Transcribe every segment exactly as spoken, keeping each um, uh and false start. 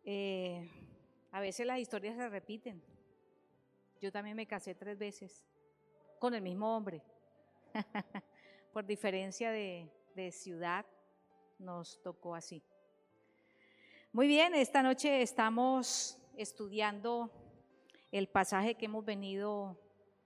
Eh, a veces las historias se repiten. Yo también me casé tres veces con el mismo hombre. Por diferencia de, de ciudad nos tocó así. Muy bien, esta noche estamos estudiando el pasaje que hemos venido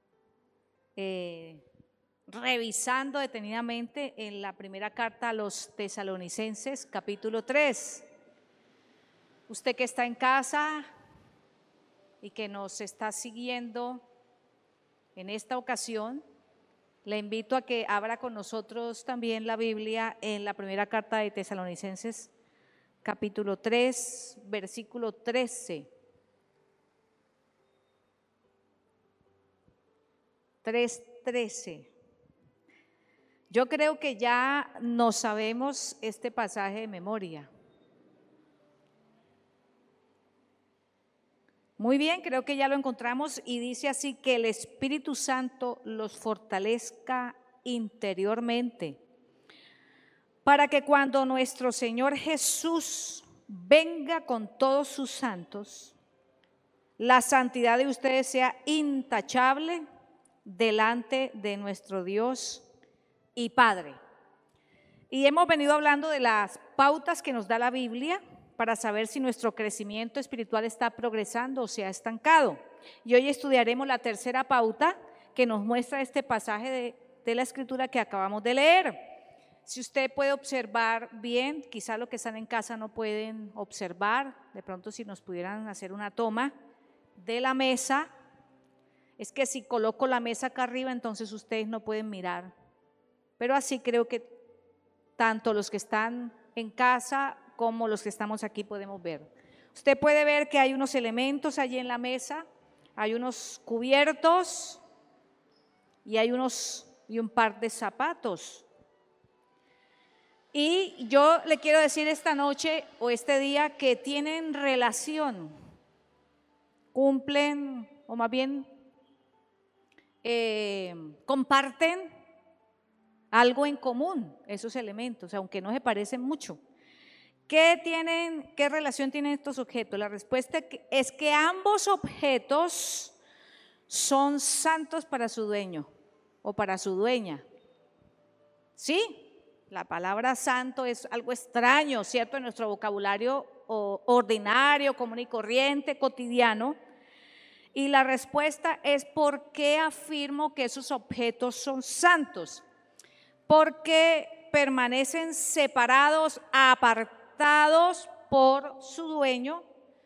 eh, revisando detenidamente en la primera carta a los Tesalonicenses, capítulo tres. Usted que está en casa y que nos está siguiendo en esta ocasión, le invito a que abra con nosotros también la Biblia en la primera carta de Tesalonicenses, capítulo tres, versículo trece. tres trece. Yo creo que ya no sabemos este pasaje de memoria. Muy bien, creo que ya lo encontramos y dice así: que el Espíritu Santo los fortalezca interiormente, para que cuando nuestro Señor Jesús venga con todos sus santos, la santidad de ustedes sea intachable delante de nuestro Dios y Padre. Y hemos venido hablando de las pautas que nos da la Biblia para saber si nuestro crecimiento espiritual está progresando o se ha estancado. Y hoy estudiaremos la tercera pauta que nos muestra este pasaje de, de la Escritura que acabamos de leer. Si usted puede observar bien, quizá los que están en casa no pueden observar, de pronto si nos pudieran hacer una toma de la mesa. Es que si coloco la mesa acá arriba, entonces ustedes no pueden mirar. Pero así creo que tanto los que están en casa como los que estamos aquí podemos ver. Usted puede ver que hay unos elementos allí en la mesa, hay unos cubiertos y hay unos y un par de zapatos. Y yo le quiero decir esta noche o este día que tienen relación, cumplen o más bien eh, comparten algo en común esos elementos, aunque no se parecen mucho. ¿Qué tienen, qué relación tienen estos objetos? La respuesta es que ambos objetos son santos para su dueño o para su dueña. ¿Sí? La palabra santo es algo extraño, ¿cierto? En nuestro vocabulario ordinario, común y corriente, cotidiano. Y la respuesta es: ¿por qué afirmo que esos objetos son santos? Porque permanecen separados, apartados por su dueño,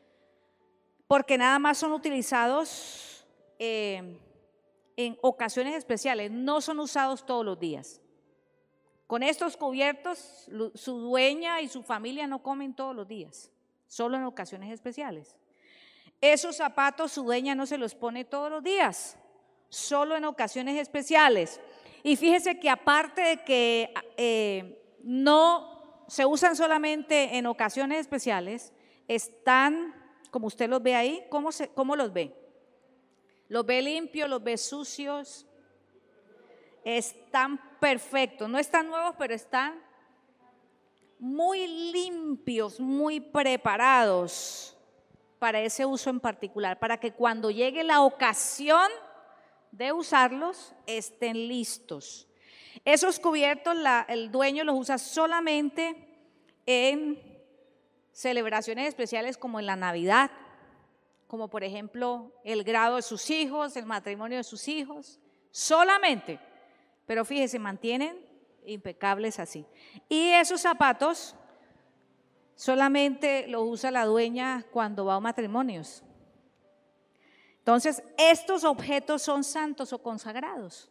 porque nada más son utilizados eh, en ocasiones especiales, no son usados todos los días. Con estos cubiertos, su dueña y su familia no comen todos los días, solo en ocasiones especiales. Esos zapatos su dueña no se los pone todos los días, solo en ocasiones especiales. Y fíjese que aparte de que eh, no se usan solamente en ocasiones especiales, están, como usted los ve ahí, ¿cómo, se, cómo los ve? ¿Los ve limpios, los ve sucios? Están perfectos, no están nuevos, pero están muy limpios, muy preparados para ese uso en particular, para que cuando llegue la ocasión de usarlos estén listos. Esos cubiertos la, el dueño los usa solamente en celebraciones especiales como en la Navidad, como por ejemplo el grado de sus hijos, el matrimonio de sus hijos, solamente. Pero fíjese, mantienen impecables así. Y esos zapatos solamente los usa la dueña cuando va a matrimonios. Entonces, estos objetos son santos o consagrados.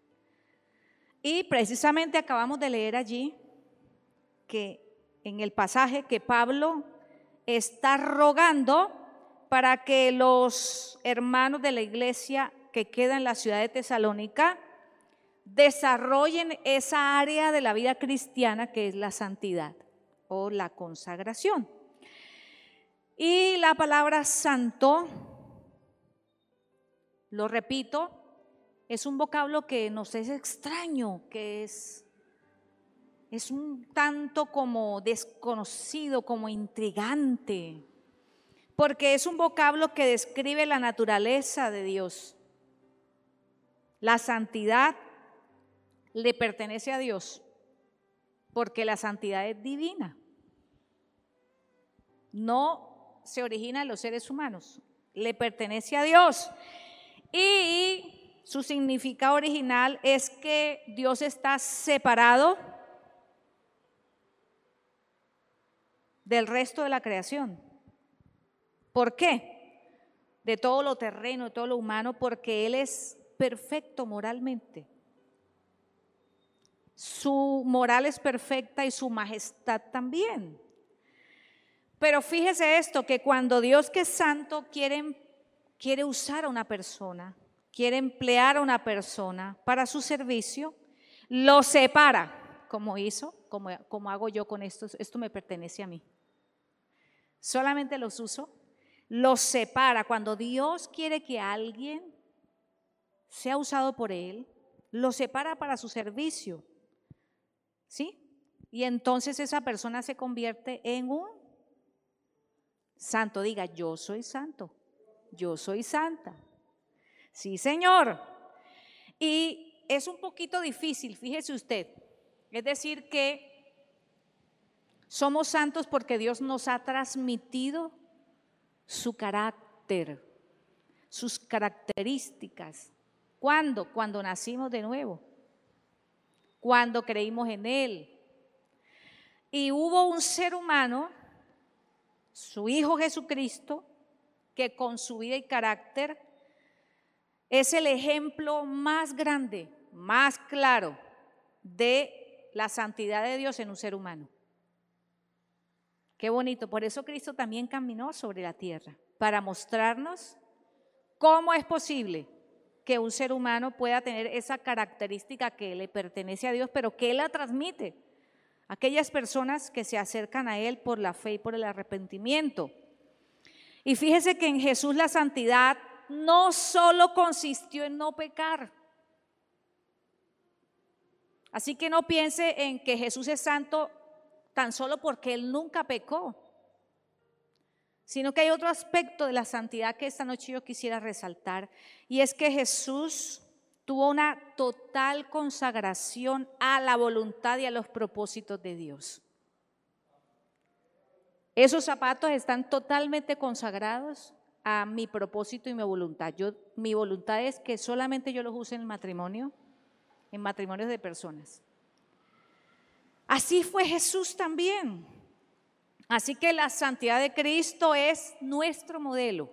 Y precisamente acabamos de leer allí que en el pasaje que Pablo está rogando para que los hermanos de la iglesia que queda en la ciudad de Tesalónica desarrollen esa área de la vida cristiana que es la santidad o la consagración. Y la palabra santo, lo repito, es un vocablo que nos es extraño, que es, es un tanto como desconocido, como intrigante. porque es un vocablo que describe la naturaleza de Dios. La santidad le pertenece a Dios, porque la santidad es divina. No se origina en los seres humanos, le pertenece a Dios. Y su significado original es que Dios está separado del resto de la creación. ¿Por qué? De todo lo terreno, de todo lo humano, porque Él es perfecto moralmente. Su moral es perfecta y su majestad también. Pero fíjese esto, que cuando Dios, que es santo, quiere, quiere usar a una persona, quiere emplear a una persona para su servicio, lo separa, como hizo, como, como hago yo con esto, esto me pertenece a mí. Solamente los uso, los separa. Cuando Dios quiere que alguien sea usado por Él, lo separa para su servicio, ¿sí? Y entonces esa persona se convierte en un santo. Diga, yo soy santo, yo soy santa. Sí, Señor. Y es un poquito difícil, fíjese usted. Es decir que somos santos porque Dios nos ha transmitido su carácter, sus características. ¿Cuándo? Cuando nacimos de nuevo, cuando creímos en Él. Y hubo un ser humano, su Hijo Jesucristo, que con su vida y carácter es el ejemplo más grande, más claro de la santidad de Dios en un ser humano. Qué bonito. Por eso Cristo también caminó sobre la tierra, para mostrarnos cómo es posible que un ser humano pueda tener esa característica que le pertenece a Dios, pero que Él la transmite a aquellas personas que se acercan a Él por la fe y por el arrepentimiento. Y fíjese que en Jesús la santidad no solo consistió en no pecar. Así que no piense en que Jesús es santo tan solo porque Él nunca pecó, sino que hay otro aspecto de la santidad que esta noche yo quisiera resaltar, y es que Jesús tuvo una total consagración a la voluntad y a los propósitos de Dios. Esos zapatos están totalmente consagrados a mi propósito y mi voluntad. Yo, mi voluntad es que solamente yo los use en el matrimonio, en matrimonios de personas. Así fue Jesús también. Así que la santidad de Cristo es nuestro modelo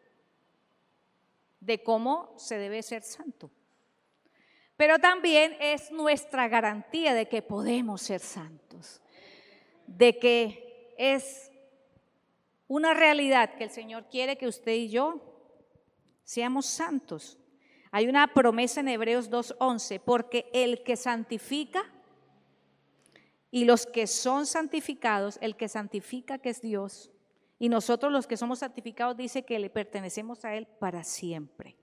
de cómo se debe ser santo. Pero también es nuestra garantía de que podemos ser santos, de que es una realidad que el Señor quiere que usted y yo seamos santos. Hay una promesa en Hebreos dos once, porque el que santifica y los que son santificados, el que santifica, que es Dios, y nosotros los que somos santificados, dice que le pertenecemos a Él para siempre.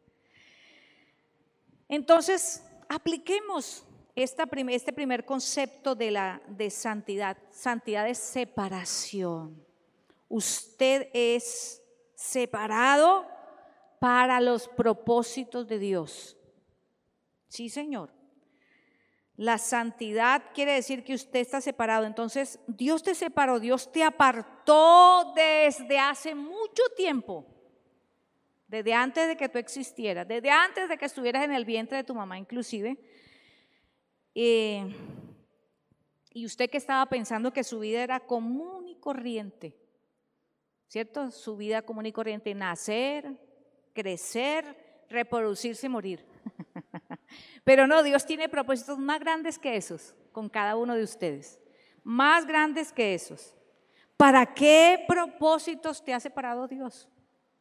Entonces, apliquemos esta prim- este primer concepto de, la, de santidad. Santidad es separación. Usted es separado para los propósitos de Dios. Sí, Señor. La santidad quiere decir que usted está separado. Entonces, Dios te separó, Dios te apartó desde hace mucho tiempo, desde antes de que tú existieras, desde antes de que estuvieras en el vientre de tu mamá inclusive. Eh, y usted que estaba pensando que su vida era común y corriente, ¿cierto? Su vida común y corriente, nacer, crecer, reproducirse, morir. Pero no, Dios tiene propósitos más grandes que esos con cada uno de ustedes, más grandes que esos. ¿Para qué propósitos te ha separado Dios?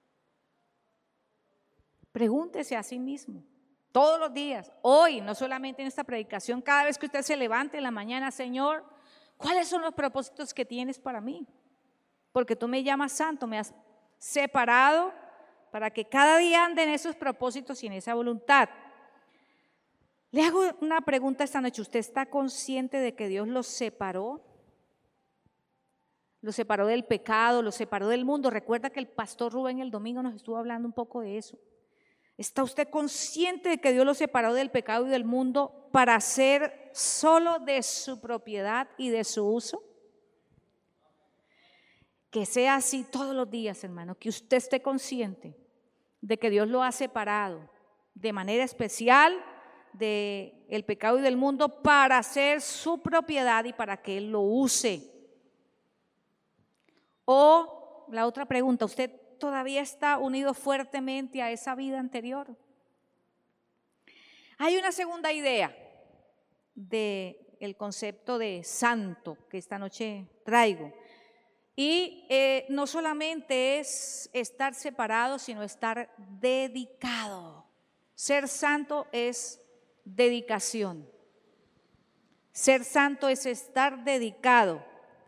Pregúntese a sí mismo, todos los días, hoy, no solamente en esta predicación, cada vez que usted se levante en la mañana, Señor, ¿cuáles son los propósitos que tienes para mí? Porque tú me llamas santo, me has separado para que cada día ande en esos propósitos y en esa voluntad. Le hago una pregunta esta noche. ¿Usted está consciente de que Dios los separó? lo separó del pecado, lo separó del mundo. Recuerda que el pastor Rubén el domingo nos estuvo hablando un poco de eso. ¿Está usted consciente de que Dios lo separó del pecado y del mundo para ser solo de su propiedad y de su uso? Que sea así todos los días, hermano, que usted esté consciente de que Dios lo ha separado de manera especial del pecado y del mundo para ser su propiedad y para que Él lo use. O la otra pregunta, ¿usted todavía está unido fuertemente a esa vida anterior? Hay una segunda idea del concepto de santo que esta noche traigo. Y eh, no solamente es estar separado, sino estar dedicado. Ser santo es dedicación. Ser santo es estar dedicado.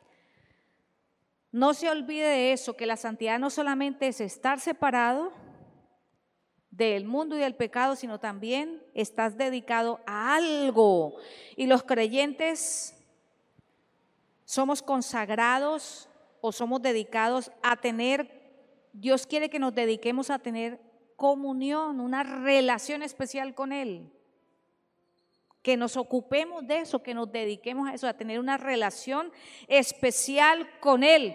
No se olvide de eso, que la santidad no solamente es estar separado del mundo y del pecado, sino también estás dedicado a algo. Y los creyentes somos consagrados o somos dedicados a tener, Dios quiere que nos dediquemos a tener comunión, una relación especial con Él. Que nos ocupemos de eso, que nos dediquemos a eso, a tener una relación especial con Él.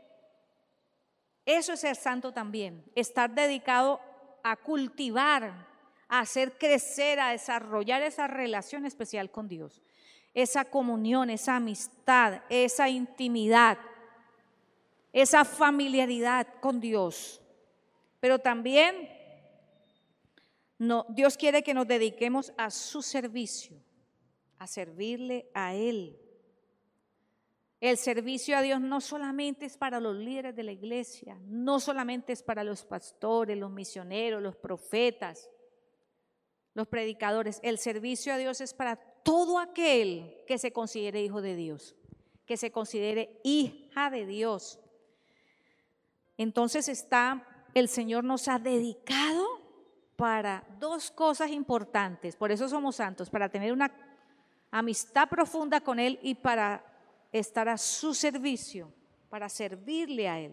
Eso es ser santo también, estar dedicado a cultivar, a hacer crecer, a desarrollar esa relación especial con Dios. Esa comunión, esa amistad, esa intimidad, esa familiaridad con Dios. Pero también no, Dios quiere que nos dediquemos a su servicio, a servirle a Él. El servicio a Dios no solamente es para los líderes de la iglesia, no solamente es para los pastores, los misioneros, los profetas, los predicadores. El servicio a Dios es para todo aquel que se considere hijo de Dios, que se considere hija de Dios. Entonces está, el Señor nos ha dedicado para dos cosas importantes, por eso somos santos, para tener una amistad profunda con Él y para estar a su servicio, para servirle a Él.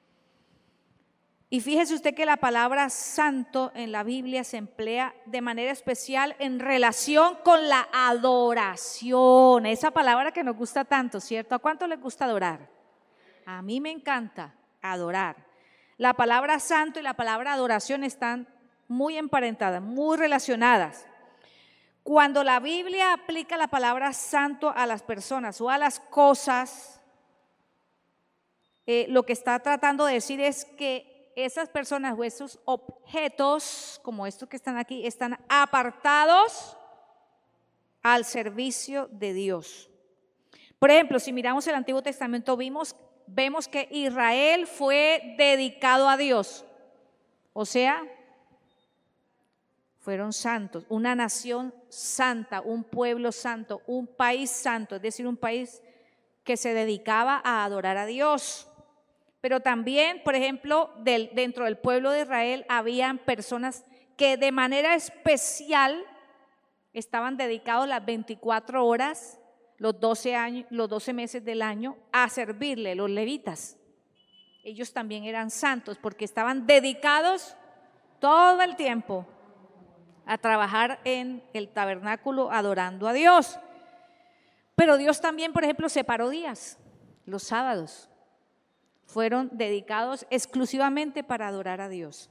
Y fíjese usted que la palabra santo en la Biblia se emplea de manera especial en relación con la adoración, esa palabra que nos gusta tanto, ¿cierto? ¿A cuánto les gusta adorar? A mí me encanta adorar. La palabra santo y la palabra adoración están muy emparentadas, muy relacionadas. Cuando la Biblia aplica la palabra santo a las personas o a las cosas, eh, lo que está tratando de decir es que esas personas o esos objetos, como estos que están aquí, están apartados al servicio de Dios. Por ejemplo, si miramos el Antiguo Testamento, vimos, vemos que Israel fue dedicado a Dios, o sea, fueron santos, una nación santa, un pueblo santo, un país santo, es decir, un país que se dedicaba a adorar a Dios. Pero también, por ejemplo, del, dentro del pueblo de Israel habían personas que de manera especial estaban dedicados las veinticuatro horas, los doce años, los doce meses del año a servirle, los levitas. Ellos también eran santos porque estaban dedicados todo el tiempo a trabajar en el tabernáculo adorando a Dios. Pero Dios también, por ejemplo, separó días, los sábados fueron dedicados exclusivamente para adorar a Dios.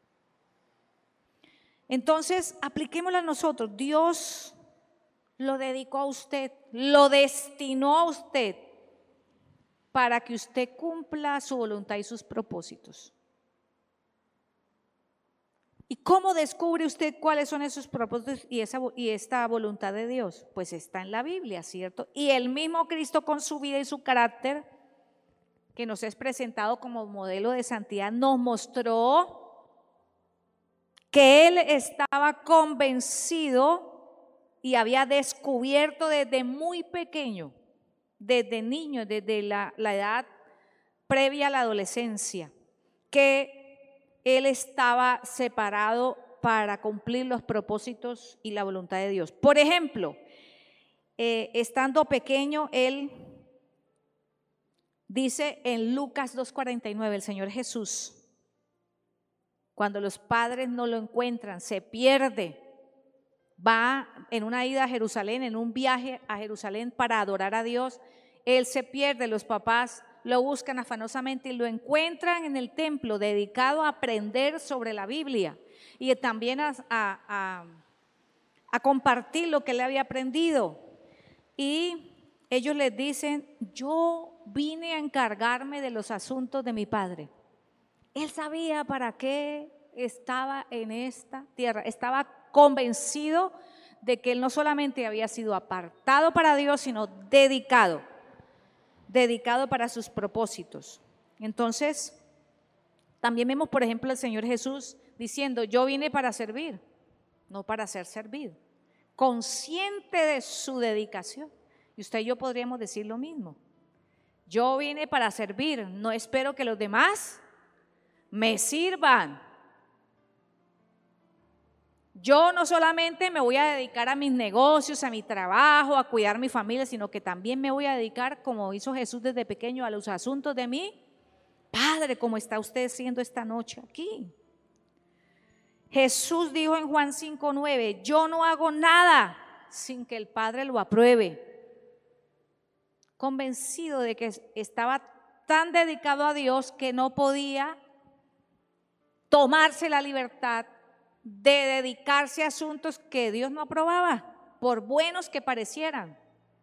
Entonces, apliquémoslo a nosotros. Dios lo dedicó a usted, lo destinó a usted para que usted cumpla su voluntad y sus propósitos. ¿Y cómo descubre usted cuáles son esos propósitos y, esa, y esta voluntad de Dios? Pues está en la Biblia, ¿cierto? Y el mismo Cristo con su vida y su carácter, que nos es presentado como modelo de santidad, nos mostró que Él estaba convencido y había descubierto desde muy pequeño, desde niño, desde la, la edad previa a la adolescencia, que Él estaba separado para cumplir los propósitos y la voluntad de Dios. Por ejemplo, eh, estando pequeño, Él Dice en Lucas dos cuarenta y nueve el Señor Jesús, cuando los padres no lo encuentran, se pierde, va en una ida a Jerusalén, en un viaje a Jerusalén para adorar a Dios, él se pierde, los papás lo buscan afanosamente y lo encuentran en el templo dedicado a aprender sobre la Biblia y también a, a, a, a compartir lo que él había aprendido. Y ellos les dicen, yo vine a encargarme de los asuntos de mi padre. Él sabía para qué estaba en esta tierra, estaba convencido de que él no solamente había sido apartado para Dios, sino dedicado, dedicado para sus propósitos. Entonces, también vemos, por ejemplo, al Señor Jesús diciendo, yo vine para servir, no para ser servido, consciente de su dedicación. Y usted y yo podríamos decir lo mismo. Yo vine para servir, no espero que los demás me sirvan. Yo no solamente me voy a dedicar a mis negocios, a mi trabajo, a cuidar a mi familia, sino que también me voy a dedicar, como hizo Jesús desde pequeño, a los asuntos de mi Padre, como está usted siendo esta noche aquí. Jesús dijo en Juan cinco nueve, yo no hago nada sin que el Padre lo apruebe. Convencido de que estaba tan dedicado a Dios que no podía tomarse la libertad de dedicarse a asuntos que Dios no aprobaba, por buenos que parecieran.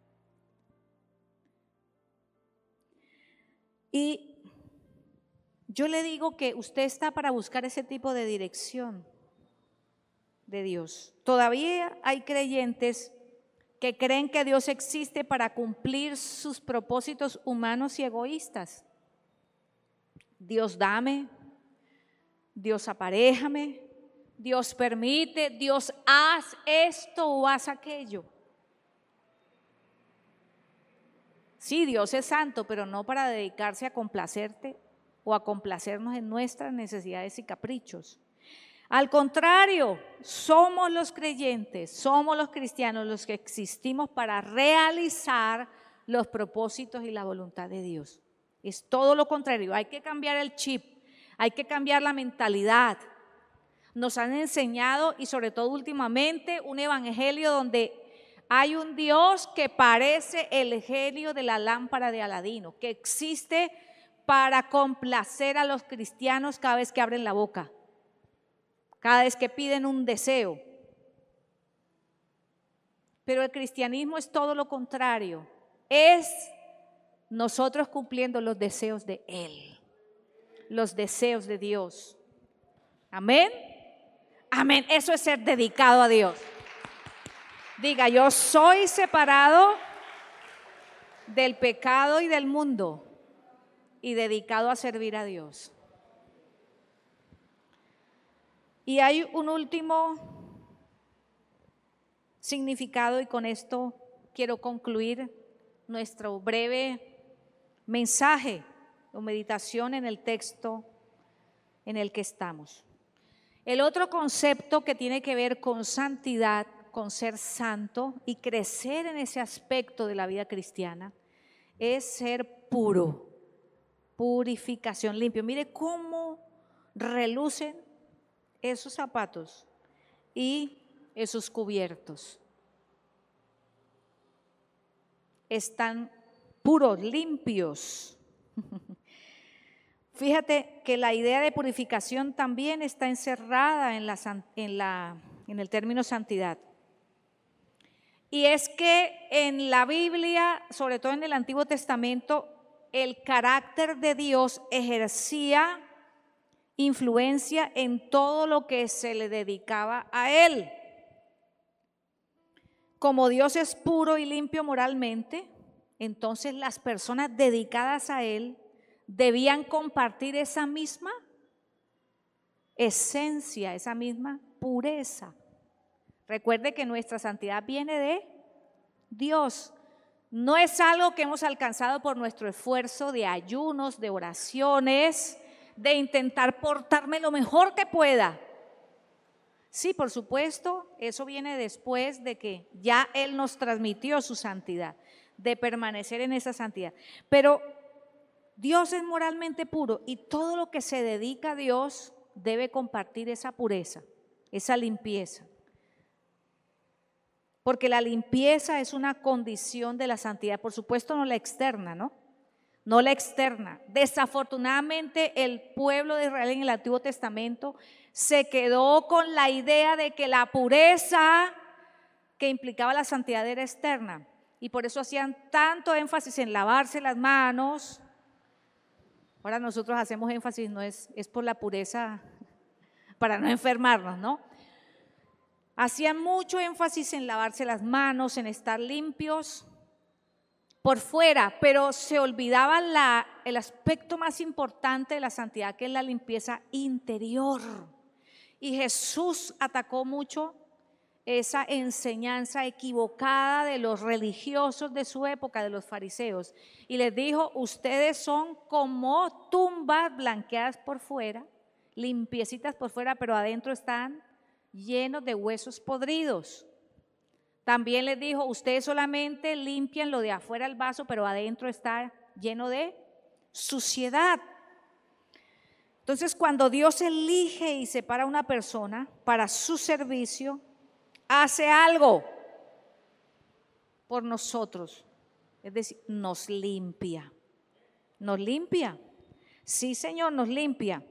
Y yo le digo que usted está para buscar ese tipo de dirección de Dios. Todavía hay creyentes que creen que Dios existe para cumplir sus propósitos humanos y egoístas. Dios dame, Dios aparéjame, Dios permite, Dios haz esto o haz aquello. Sí, Dios es santo, pero no para dedicarse a complacerte o a complacernos en nuestras necesidades y caprichos. Al contrario, somos los creyentes, somos los cristianos los que existimos para realizar los propósitos y la voluntad de Dios. Es todo lo contrario, hay que cambiar el chip, hay que cambiar la mentalidad. Nos han enseñado, y sobre todo últimamente, un evangelio donde hay un Dios que parece el genio de la lámpara de Aladino, que existe para complacer a los cristianos cada vez que abren la boca, cada vez que piden un deseo. Pero el cristianismo es todo lo contrario, es nosotros cumpliendo los deseos de Él, los deseos de Dios. Amén. Amén. Eso es ser dedicado a Dios. Diga, yo soy separado del pecado y del mundo y dedicado a servir a Dios. Y hay un último significado, y con esto quiero concluir nuestro breve mensaje o meditación en el texto en el que estamos. El otro concepto que tiene que ver con santidad, con ser santo y crecer en ese aspecto de la vida cristiana, es ser puro, purificación, limpio. Mire cómo relucen esos zapatos y esos cubiertos. Están puros, limpios. Fíjate que la idea de purificación también está encerrada en, la, en, la, en el término santidad. Y es que en la Biblia, sobre todo en el Antiguo Testamento, el carácter de Dios ejercía influencia en todo lo que se le dedicaba a Él. Como Dios es puro y limpio moralmente, entonces las personas dedicadas a Él debían compartir esa misma esencia, esa misma pureza. Recuerde que nuestra santidad viene de Dios. No es algo que hemos alcanzado por nuestro esfuerzo de ayunos, de oraciones, de intentar portarme lo mejor que pueda. Sí, por supuesto, eso viene después de que ya Él nos transmitió su santidad, de permanecer en esa santidad. Pero Dios es moralmente puro y todo lo que se dedica a Dios debe compartir esa pureza, esa limpieza. Porque la limpieza es una condición de la santidad, por supuesto no la externa, ¿no? No la externa. Desafortunadamente el pueblo de Israel en el Antiguo Testamento se quedó con la idea de que la pureza que implicaba la santidad era externa y por eso hacían tanto énfasis en lavarse las manos. Ahora nosotros hacemos énfasis, no es, es por la pureza para no enfermarnos, ¿no? Hacían mucho énfasis en lavarse las manos, en estar limpios por fuera, pero se olvidaba la, el aspecto más importante de la santidad, que es la limpieza interior. Y Jesús atacó mucho esa enseñanza equivocada de los religiosos de su época, de los fariseos, y les dijo: ustedes son como tumbas blanqueadas por fuera, limpiecitas por fuera, pero adentro están llenos de huesos podridos. También les dijo: ustedes solamente limpian lo de afuera del vaso, pero adentro está lleno de suciedad. Entonces, cuando Dios elige y separa a una persona para su servicio, hace algo por nosotros, es decir, nos limpia, nos limpia, sí Señor, nos limpia.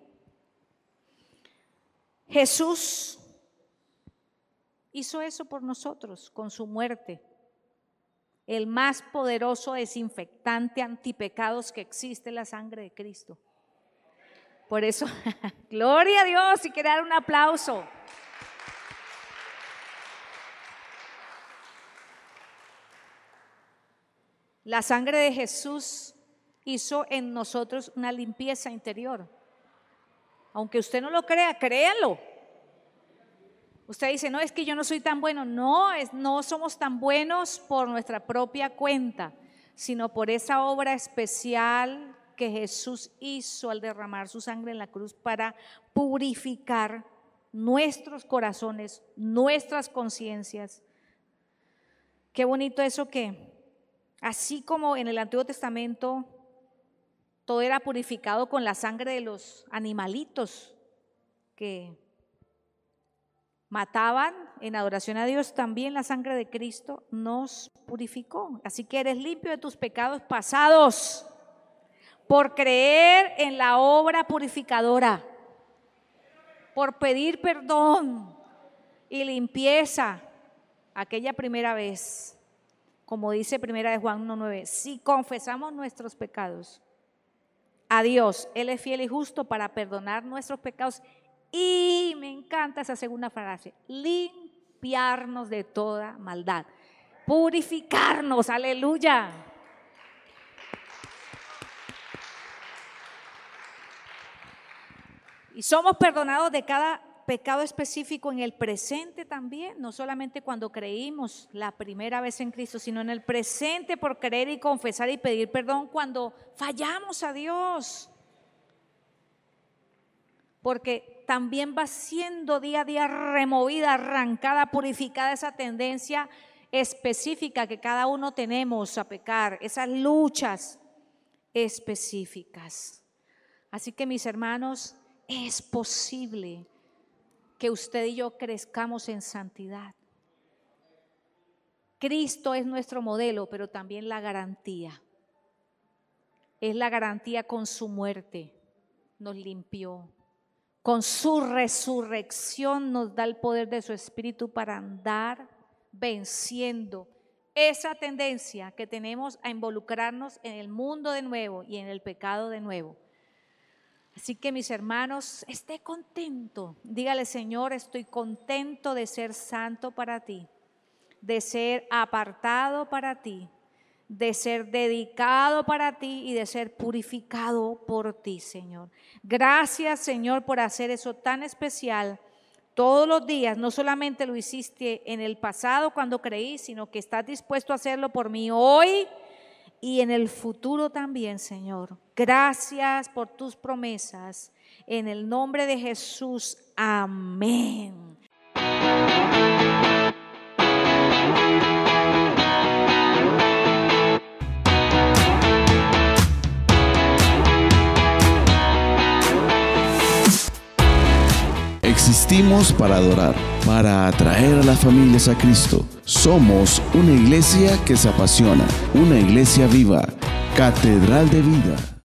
Jesús hizo eso por nosotros con su muerte, el más poderoso desinfectante antipecados que existe, la sangre de Cristo. Por eso, gloria a Dios, y quiero dar un aplauso. La sangre de Jesús hizo en nosotros una limpieza interior. Aunque usted no lo crea, créalo. Usted dice: no, es que yo no soy tan bueno. No, es, no somos tan buenos por nuestra propia cuenta, sino por esa obra especial que Jesús hizo al derramar su sangre en la cruz para purificar nuestros corazones, nuestras conciencias. Qué bonito eso, que así como en el Antiguo Testamento todo era purificado con la sangre de los animalitos que mataban en adoración a Dios, también la sangre de Cristo nos purificó. Así que eres limpio de tus pecados pasados por creer en la obra purificadora, por pedir perdón y limpieza aquella primera vez. Como dice primera de Juan uno nueve, si confesamos nuestros pecados a Dios, Él es fiel y justo para perdonar nuestros pecados. Y me encanta esa segunda frase: limpiarnos de toda maldad, purificarnos, aleluya. Y somos perdonados de cada pecado específico en el presente también, no solamente cuando creímos la primera vez en Cristo, sino en el presente por creer y confesar y pedir perdón cuando fallamos a Dios. Porque también va siendo día a día removida, arrancada, purificada esa tendencia específica que cada uno tenemos a pecar, esas luchas específicas. Así que, mis hermanos, es posible que usted y yo crezcamos en santidad. Cristo es nuestro modelo, pero también la garantía. Es la garantía. Con su muerte nos limpió. Con su resurrección nos da el poder de su Espíritu para andar venciendo esa tendencia que tenemos a involucrarnos en el mundo de nuevo y en el pecado de nuevo. Así que, mis hermanos, esté contento. Dígale: Señor, estoy contento de ser santo para ti, de ser apartado para ti, de ser dedicado para ti y de ser purificado por ti, Señor. Gracias, Señor, por hacer eso tan especial todos los días. No solamente lo hiciste en el pasado cuando creí, sino que estás dispuesto a hacerlo por mí hoy y en el futuro también, Señor. Gracias por tus promesas. En el nombre de Jesús, amén. Existimos para adorar, para atraer a las familias a Cristo. Somos una iglesia que se apasiona, una iglesia viva, Catedral de Vida.